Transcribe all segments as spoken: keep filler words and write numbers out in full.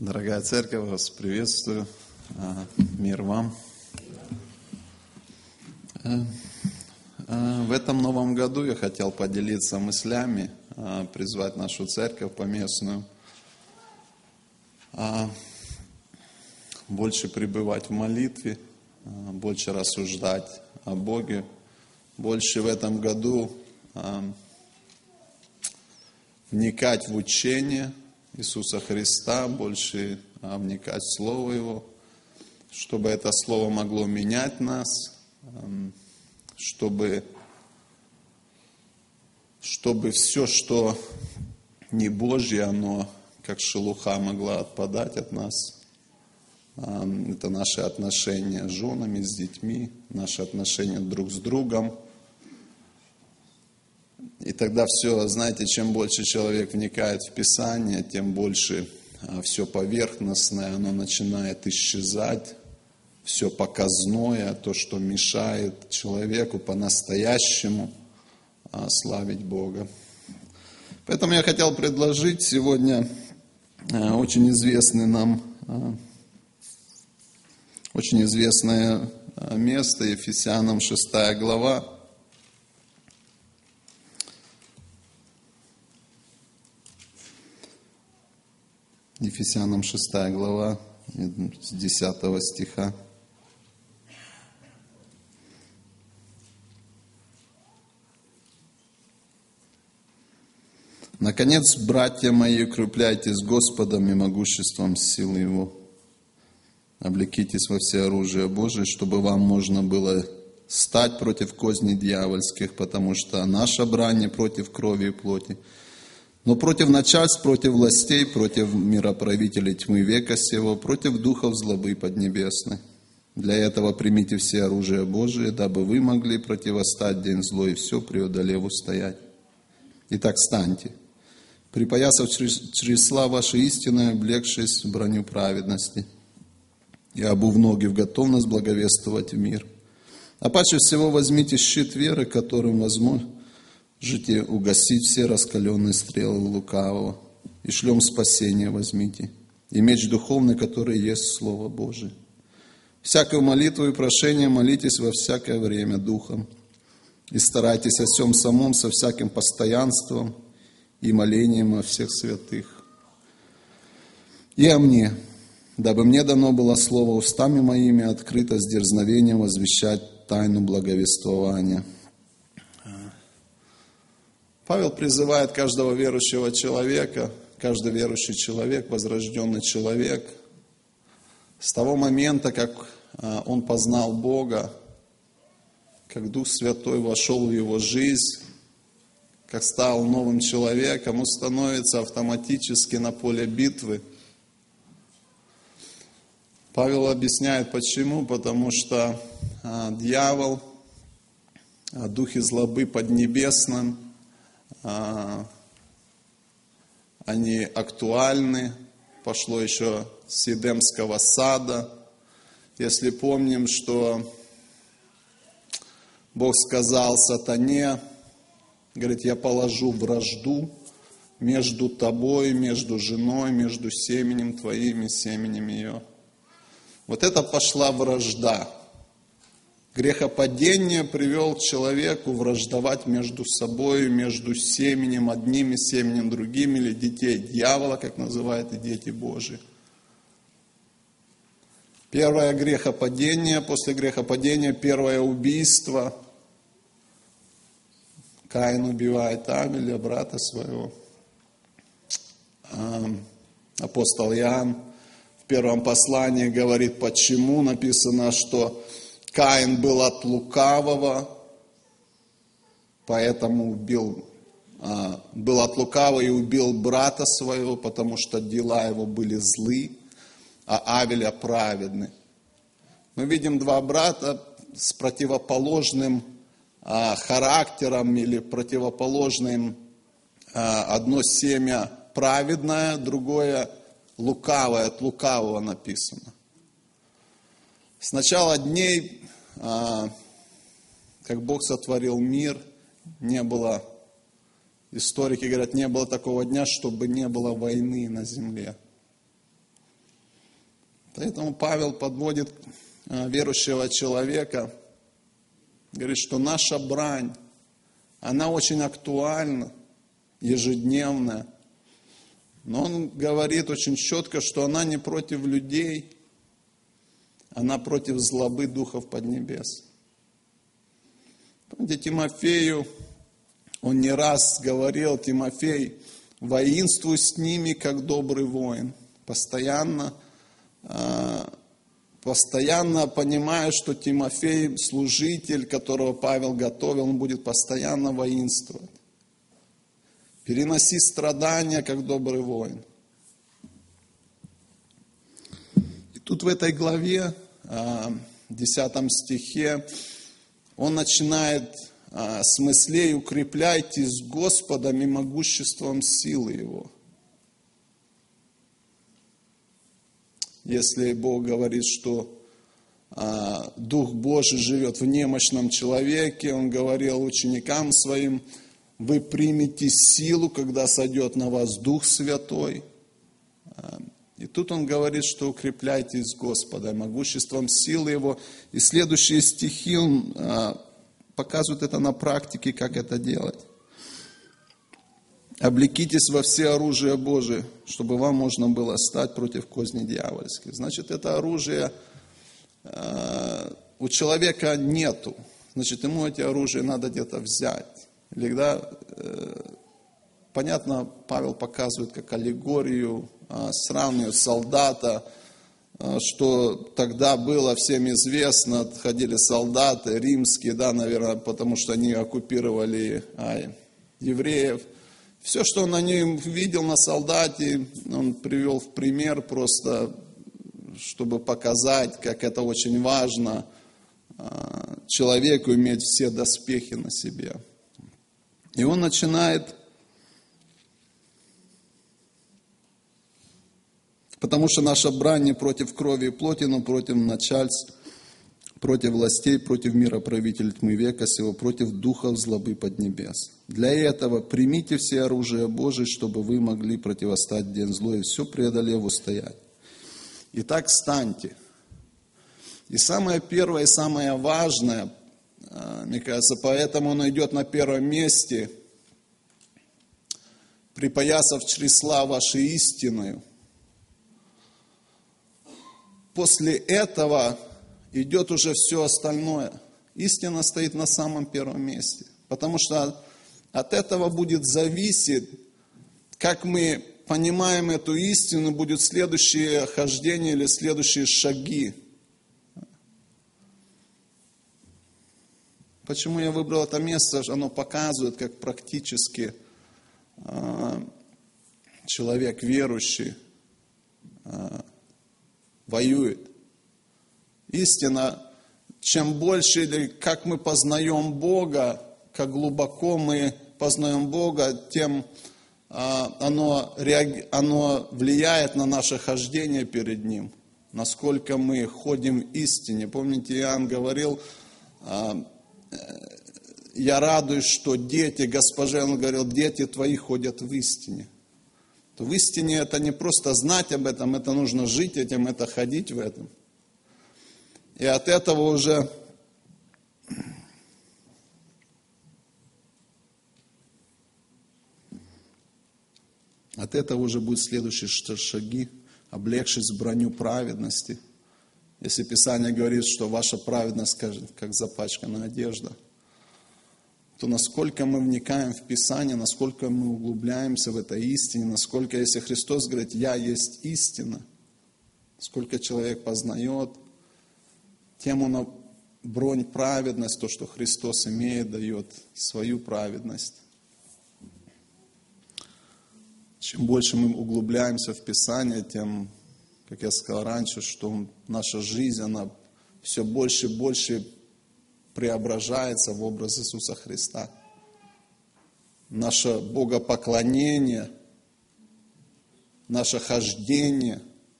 Дорогая церковь, вас приветствую. Мир вам. В этом новом году я хотел поделиться мыслями, призвать нашу церковь поместную, больше пребывать в молитве, больше рассуждать о Боге, больше в этом году вникать в учение Иисуса Христа, больше вникать в Слово Его, чтобы это Слово могло менять нас, чтобы, чтобы все, что не Божье, оно как шелуха могло отпадать от нас. Это наши отношения с женами, с детьми, наши отношения друг с другом. И тогда все, знаете, чем больше человек вникает в Писание, тем больше все поверхностное, оно начинает исчезать, все показное, то, что мешает человеку по-настоящему славить Бога. Поэтому я хотел предложить сегодня очень известный нам, очень известное место, Ефесянам шестая глава. Ефесянам шестая глава, с десятого стиха. Наконец, братья мои, укрепляйтесь Господом и могуществом силы Его. Облекитесь во всеоружие Божие, чтобы вам можно было стать против козней дьявольских, потому что наша брань не против крови и плоти, но против начальств, против властей, против мироправителей тьмы века сего, против духов злобы поднебесной. Для этого примите все оружие Божие, дабы вы могли противостать день злой и все преодолев устоять. Итак, встаньте, припоясав чресла ваши истинные, облегшись в броню праведности, и обув ноги в готовность благовествовать в мир. А паче всего возьмите щит веры, которым возможно Жите угасить все раскаленные стрелы лукавого, и шлем спасения возьмите, и меч духовный, который есть Слово Божие. Всякую молитву и прошение молитесь во всякое время Духом, и старайтесь о всем самом со всяким постоянством и молением о всех святых. И о мне, дабы мне дано было слово устами моими открыто с дерзновением возвещать тайну благовествования. Павел призывает каждого верующего человека, каждый верующий человек, возрожденный человек, с того момента, как он познал Бога, как Дух Святой вошел в его жизнь, как стал новым человеком, он становится автоматически на поле битвы. Павел объясняет, почему, потому что дьявол, духи злобы поднебесным, они актуальны, пошло еще с Едемского сада. Если помним, что Бог сказал сатане, говорит, я положу вражду между тобой, между женой, между семенем твоим и семенем ее. Вот это пошла вражда. Грехопадение привел к человеку враждовать между собой, между семенем одним и семенем другим, или детей дьявола, как называют, и дети Божии. Первое грехопадение, после грехопадения первое убийство. Каин убивает Авеля, брата своего. Апостол Иоанн в первом послании говорит, почему написано, что Каин был от лукавого, поэтому убил, был от лукавого и убил брата своего, потому что дела его были злы, а Авеля праведны. Мы видим два брата с противоположным характером или противоположным, одно семя праведное, другое лукавое, от лукавого написано. С начала дней, как Бог сотворил мир, не было Историки говорят, не было такого дня, чтобы не было войны на земле. Поэтому Павел подводит верующего человека, говорит, что наша брань, она очень актуальна, ежедневная. Но он говорит очень четко, что она не против людей, она против злобы духов поднебес. Помните, Тимофею, он не раз говорил, Тимофей, воинствуй с ними, как добрый воин. Постоянно, постоянно понимая, что Тимофей, служитель, которого Павел готовил, он будет постоянно воинствовать. Переноси страдания, как добрый воин. И тут в этой главе, десятом стихе, он начинает с мыслей: укрепляйтесь Господом и могуществом силы Его. Если Бог говорит, что Дух Божий живет в немощном человеке, Он говорил ученикам Своим: вы примете силу, когда сойдет на вас Дух Святой. И тут он говорит, что укрепляйтесь Господом, могуществом силы Его. И следующие стихи он показывает это на практике, как это делать. Облекитесь во все оружие Божие, чтобы вам можно было стать против козней дьявольских. Значит, это оружие у человека нету. Значит, ему эти оружия надо где-то взять. Иногда, понятно, Павел показывает как аллегорию, сравнивает солдата, что тогда было всем известно, ходили солдаты римские, да, наверное, потому что они оккупировали евреев. Все, что он на нем видел на солдате, он привел в пример просто, чтобы показать, как это очень важно человеку иметь все доспехи на себе. И он начинает, потому что наша брань не против крови и плоти, но против начальств, против властей, против мироправителей тьмы века сего, против духов злобы поднебес. Для этого примите все оружие Божие, чтобы вы могли противостать в день злой и все преодолев устоять. Итак, станьте. И самое первое и самое важное, мне кажется, поэтому оно идет на первом месте: припоясав чресла вашей истиною. После этого идет уже все остальное. Истина стоит на самом первом месте. Потому что от этого будет зависеть, как мы понимаем эту истину, будут следующие хождения или следующие шаги. Почему я выбрал это место? Оно показывает, как практически э, человек верующий э, воюет. Истина, чем больше или как мы познаем Бога, как глубоко мы познаем Бога, тем э, оно, реаг... оно влияет на наше хождение перед Ним. Насколько мы ходим в истине. Помните, Иоанн говорил: э, я радуюсь, что дети, госпоже, он говорил, дети твои ходят в истине. То в истине это не просто знать об этом, это нужно жить этим, это ходить в этом. И от этого уже от этого уже будут следующие шаги, облегшись в броню праведности. Если Писание говорит, что ваша праведность, как запачканная одежда, то насколько мы вникаем в Писание, насколько мы углубляемся в этой истине, насколько, если Христос говорит, я есть истина, сколько человек познает, тем он бронь праведность, то, что Христос имеет, дает свою праведность. Чем больше мы углубляемся в Писание, тем, как я сказал раньше, что наша жизнь, она все больше и больше преображается в образ Иисуса Христа. Наше богопоклонение, наше хождение,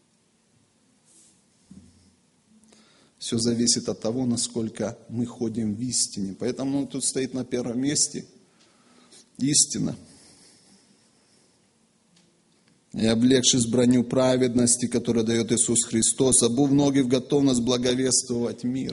все зависит от того, насколько мы ходим в истине. Поэтому тут стоит на первом месте истина. И облегшись в броню праведности, которую дает Иисус Христос, обув ноги в готовность благовествовать мир.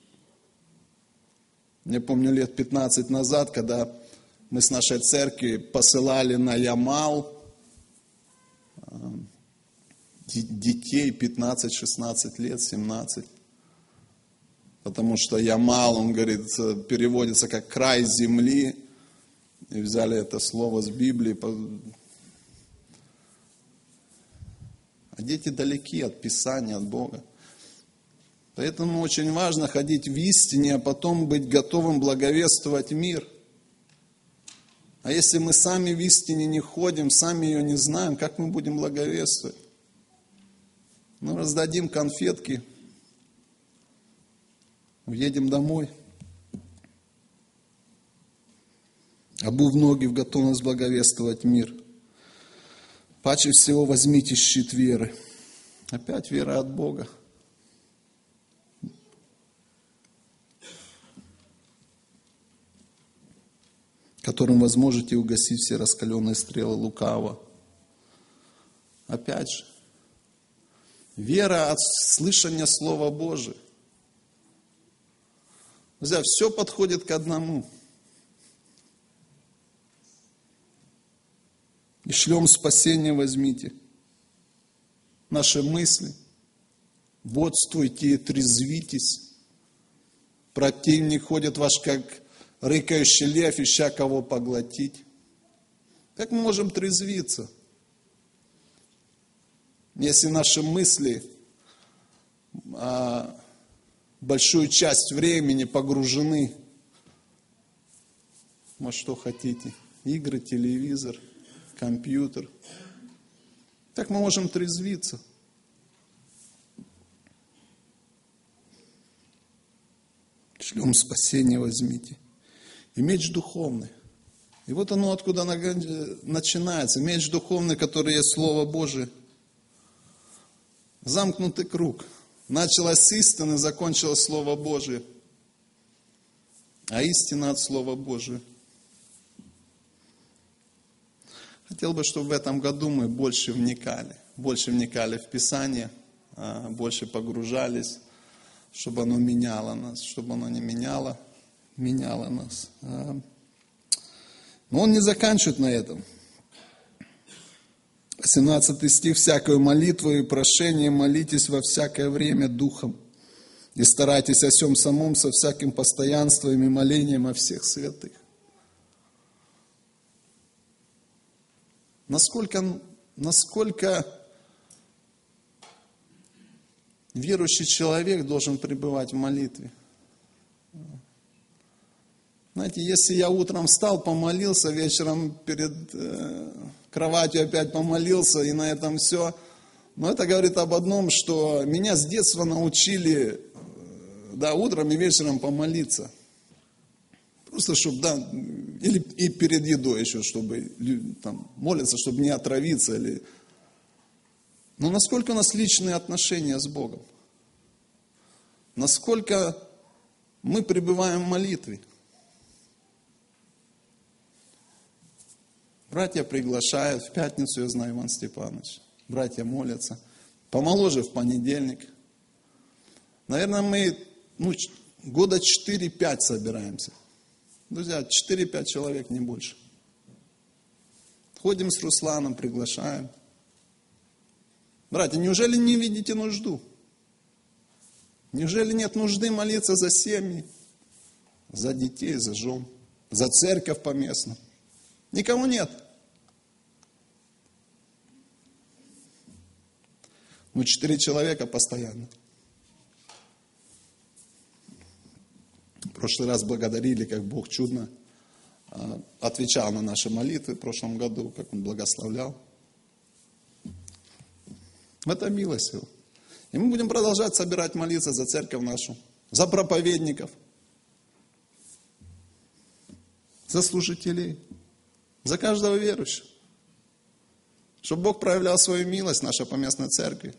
Я помню лет пятнадцать назад, когда мы с нашей церкви посылали на Ямал детей пятнадцать-шестнадцать лет, семнадцать. Потому что Ямал, он говорит, переводится как край земли. И взяли это слово с Библии. А дети далеки от Писания, от Бога. Поэтому очень важно ходить в истине, а потом быть готовым благовествовать мир. А если мы сами в истине не ходим, сами ее не знаем, как мы будем благовествовать? Ну, раздадим конфетки, уедем домой. Обув ноги в готовность благовествовать мир. Паче всего возьмите щит веры. Опять вера от Бога. Которым вы сможете угасить все раскаленные стрелы лукавого. Опять же, вера от слышания Слова Божия. Друзья, все подходит к одному. И шлем спасения возьмите. Наши мысли. Бодствуйте и трезвитесь. Противник ходит ваш, как рыкающий лев, ища кого поглотить. Как мы можем трезвиться, если наши мысли а, большую часть времени погружены во что хотите? Игры, телевизор, компьютер. Как мы можем трезвиться? Шлем спасения возьмите. И меч духовный. И вот оно откуда начинается. Меч духовный, который есть Слово Божие. Замкнутый круг. Началось с истины, закончилось Слово Божие. А истина от Слова Божия. Хотел бы, чтобы в этом году мы больше вникали. Больше вникали в Писание, больше погружались, чтобы оно меняло нас, чтобы оно не меняло. меняла нас. Но он не заканчивает на этом. семнадцатый стих. «Всякую молитву и прошение молитесь во всякое время духом, и старайтесь о всем самом со всяким постоянством и молением о всех святых». Насколько, насколько верующий человек должен пребывать в молитве? Знаете, если я утром встал, помолился, вечером перед э, кроватью опять помолился, и на этом все, но это говорит об одном, что меня с детства научили, да, утром и вечером помолиться. Просто чтобы, да, или и перед едой еще, чтобы там, молиться, чтобы не отравиться. Или... Но насколько у нас личные отношения с Богом? Насколько мы пребываем в молитве? Братья приглашают, в пятницу, я знаю, Иван Степанович. Братья молятся. Помоложе в понедельник. Наверное, мы ну, года четыре-пять собираемся. Друзья, четыре-пять человек, не больше. Ходим с Русланом, приглашаем. Братья, неужели не видите нужду? Неужели нет нужды молиться за семьи, за детей, за жен, за церковь поместную? Никого нет. Ну, четыре человека постоянно. В прошлый раз благодарили, как Бог чудно отвечал на наши молитвы в прошлом году, как Он благословлял. Это милость Его. И мы будем продолжать собирать молиться за церковь нашу, за проповедников, за служителей, за каждого верующего. Чтобы Бог проявлял свою милость в нашей поместной церкви.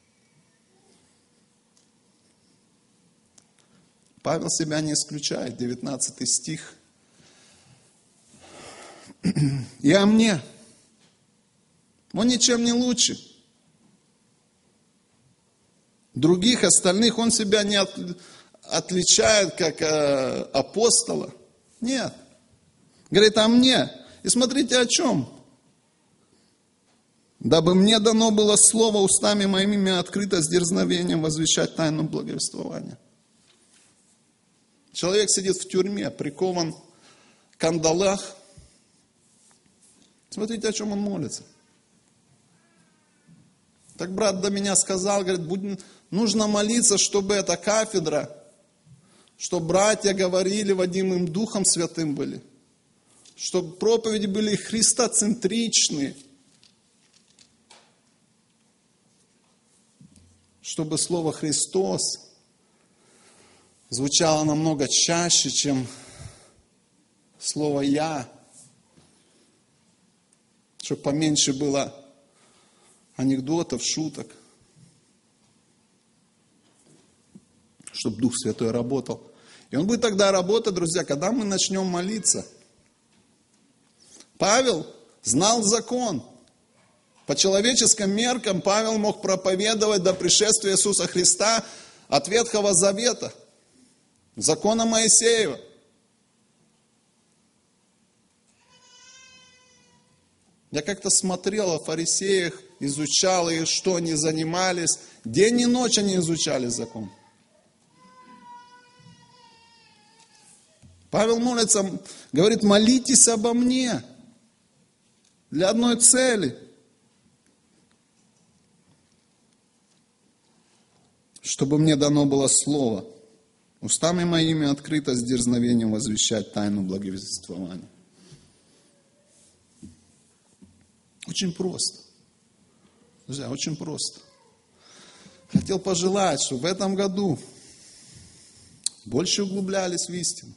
Павел себя не исключает, девятнадцатый стих. «И о мне, Он ничем не лучше. Других остальных он себя не от, отличает как э, апостола. Нет. Говорит, а мне? И смотрите о чем. Дабы мне дано было слово устами моими открыто с дерзновением возвещать тайну благовествования. Человек сидит в тюрьме, прикован в кандалах. Смотрите, о чем он молится. Так брат до меня сказал, говорит, будь, нужно молиться, чтобы эта кафедра, чтобы братья говорили, водимым Духом Святым были, чтобы проповеди были христоцентричные, чтобы слово «Христос» звучало намного чаще, чем слово «Я», чтобы поменьше было анекдотов, шуток, чтобы Дух Святой работал. И Он будет тогда работать, друзья, когда мы начнем молиться. Павел знал закон. По человеческим меркам Павел мог проповедовать до пришествия Иисуса Христа от Ветхого Завета, закона Моисеева. Я как-то смотрел о фарисеях, изучал их, что они занимались. День и ночь они изучали закон. Павел молится, говорит, молитесь обо мне для одной цели. Чтобы мне дано было слово, устами моими открыто с дерзновением возвещать тайну благовествования. Очень просто. Друзья, очень просто. Хотел пожелать, чтобы в этом году больше углублялись в истину.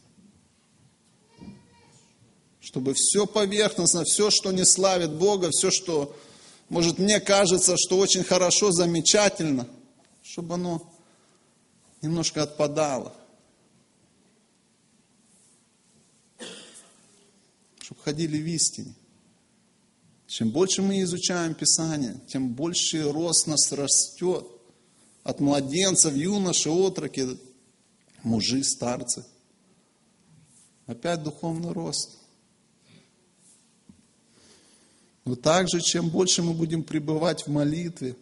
Чтобы все поверхностно, все, что не славит Бога, все, что, может, мне кажется, что очень хорошо, замечательно, чтобы оно немножко отпадало. Чтобы ходили в истине. Чем больше мы изучаем Писание, тем больше рост нас растет. От младенцев, юноши, отроки, мужи, старцы. Опять духовный рост. Но также, чем больше мы будем пребывать в молитве,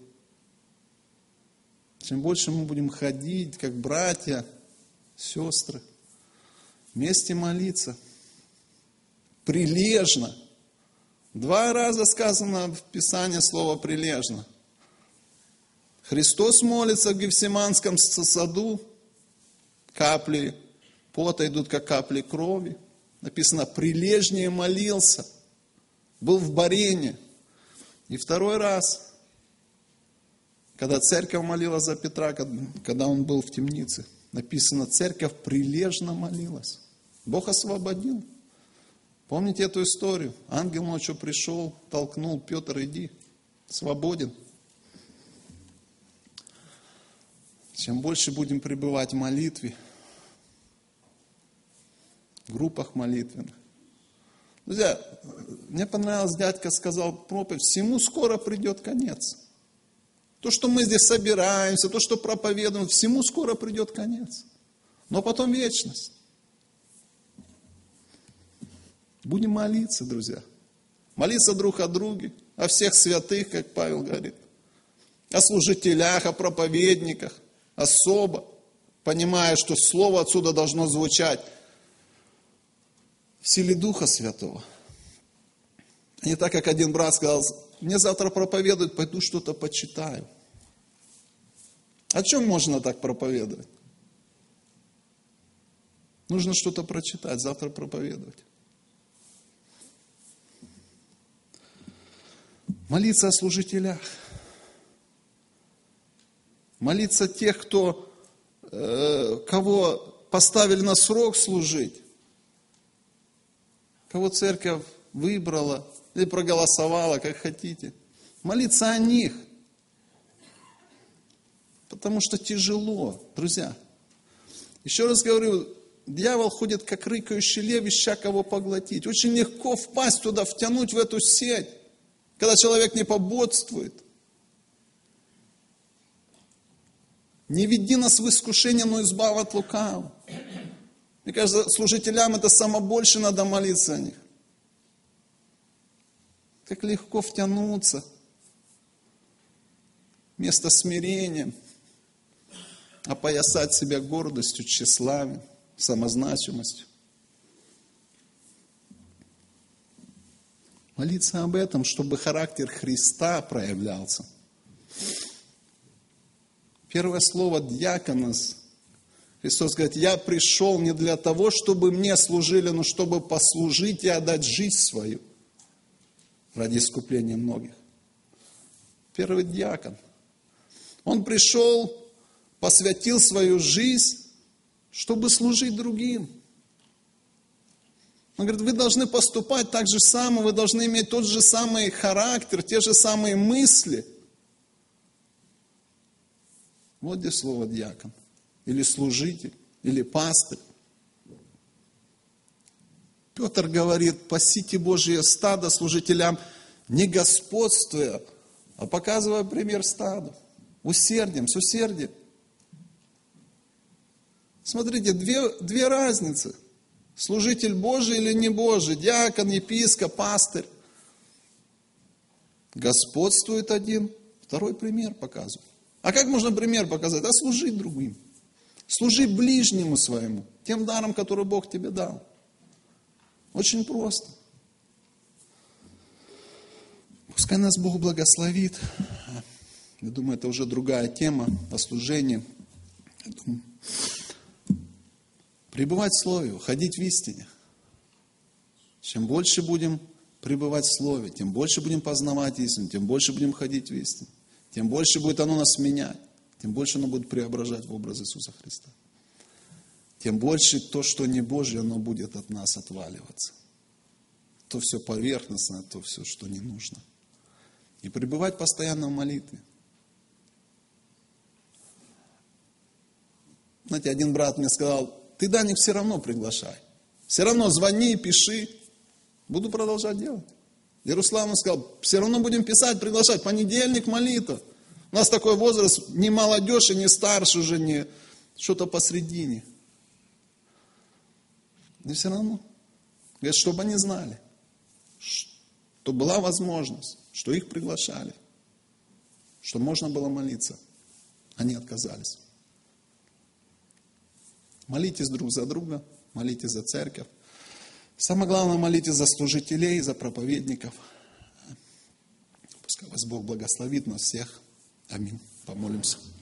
чем больше мы будем ходить, как братья, сестры, вместе молиться, прилежно. Два раза сказано в Писании слово «прилежно». Христос молится в Гефсиманском саду, капли пота идут, как капли крови. Написано, прилежнее молился, был в барене. И второй раз, когда церковь молила за Петра, когда он был в темнице, написано, церковь прилежно молилась. Бог освободил. Помните эту историю? Ангел ночью пришел, толкнул, Петр, иди, свободен. Чем больше будем пребывать в молитве, в группах молитвенных. Друзья, мне понравилось, дядька сказал проповедь, всему скоро придет конец. То, что мы здесь собираемся, то, что проповедуем, всему скоро придет конец. Но потом вечность. Будем молиться, друзья. Молиться друг о друге, о всех святых, как Павел говорит. О служителях, о проповедниках. Особо, понимая, что слово отсюда должно звучать в силе Духа Святого. А не так, как один брат сказал, мне завтра проповедуют, пойду что-то почитаю. О чем можно так проповедовать? Нужно что-то прочитать, завтра проповедовать. Молиться о служителях. Молиться тех, кто, э, кого поставили на срок служить. Кого церковь выбрала или проголосовала, как хотите. Молиться о них. Потому что тяжело, друзья. Еще раз говорю, дьявол ходит как рыкающий лев, ища кого поглотить. Очень легко впасть туда, втянуть в эту сеть. Когда человек не пободствует. Не веди нас в искушение, но избавь от лукавого. Мне кажется, служителям это самое больше надо молиться о них. Как легко втянуться вместо смирения, опоясать себя гордостью, тщеславием, самозначимостью. Молиться об этом, чтобы характер Христа проявлялся. Первое слово «диаконос». Христос говорит, я пришел не для того, чтобы мне служили, но чтобы послужить и отдать жизнь свою ради искупления многих. Первый диакон. Он пришел, посвятил свою жизнь, чтобы служить другим. Он говорит, вы должны поступать так же самое, вы должны иметь тот же самый характер, те же самые мысли. Вот где слово диакон. Или служитель, или пастырь. Петр говорит, пасите Божие стадо служителям, не господствуя, а показывая пример стаду. Усердием, с усердием. Смотрите, две, две разницы. Служитель Божий или не Божий, диакон, епископ, пастырь. Господствует один, второй пример показывает. А как можно пример показать? А служить другим. Служи ближнему своему, тем даром, который Бог тебе дал. Очень просто. Пускай нас Бог благословит. Я думаю, это уже другая тема о служении. Я думаю, пребывать в Слове, ходить в истине. Чем больше будем пребывать в Слове, тем больше будем познавать истину, тем больше будем ходить в истине. Тем больше будет оно нас менять, тем больше оно будет преображать в образ Иисуса Христа. Тем больше то, что не Божье, оно будет от нас отваливаться. То все поверхностное, то все, что не нужно. И пребывать постоянно в молитве. Знаете, один брат мне сказал, ты, Даник, все равно приглашай. Все равно звони, пиши. Буду продолжать делать. И Руслан сказал, все равно будем писать, приглашать. Понедельник молитва. У нас такой возраст, не молодежь и не старше уже, не что-то посредине. И все равно. Говорит, чтобы они знали, что была возможность, что их приглашали, что можно было молиться. Они отказались. Молитесь друг за друга, молитесь за церковь. Самое главное, молитесь за служителей, за проповедников. Пускай вас Бог благословит нас всех. Аминь. Помолимся.